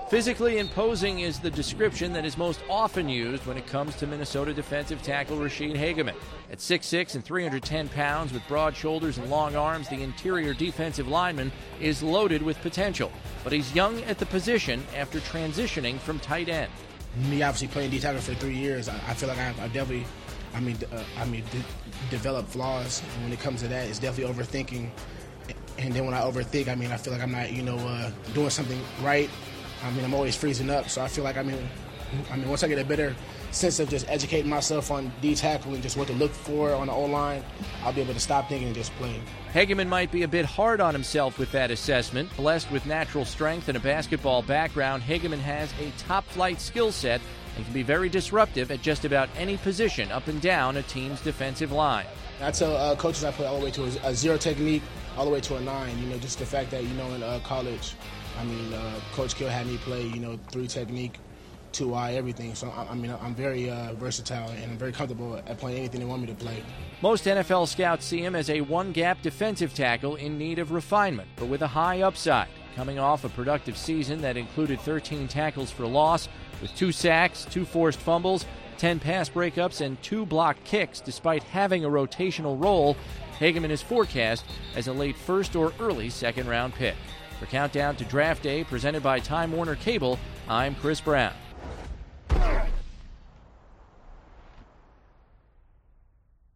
Physically imposing is the description that is most often used when it comes to Minnesota defensive tackle Ra'Shede Hageman. At 6'6" and 310 pounds with broad shoulders and long arms, the interior defensive lineman is loaded with potential. But he's young at the position after transitioning from tight end. Me obviously playing D tackle for 3 years, I feel like I've definitely, developed flaws. And when it comes to that, it's definitely overthinking. And then when I overthink, I feel like I'm not, doing something right. I'm always freezing up. So I feel like, once I get a better sense of just educating myself on D tackle and just what to look for on the O-line, I'll be able to stop thinking and just play. Hageman might be a bit hard on himself with that assessment. Blessed with natural strength and a basketball background, Hageman has a top-flight skill set and can be very disruptive at just about any position up and down a team's defensive line. I tell coaches I play all the way to a 0 technique, all the way to a 9. Just the fact that, in college, Coach Kill had me play, 3 technique, 2-eye, everything. So, I'm very versatile, and I'm very comfortable at playing anything they want me to play. Most NFL scouts see him as a one-gap defensive tackle in need of refinement, but with a high upside. Coming off a productive season that included 13 tackles for loss, with 2 sacks, 2 forced fumbles, 10 pass breakups, and 2 blocked kicks despite having a rotational role, Hageman is forecast as a late first or early second-round pick. For Countdown to Draft Day, presented by Time Warner Cable, I'm Chris Brown.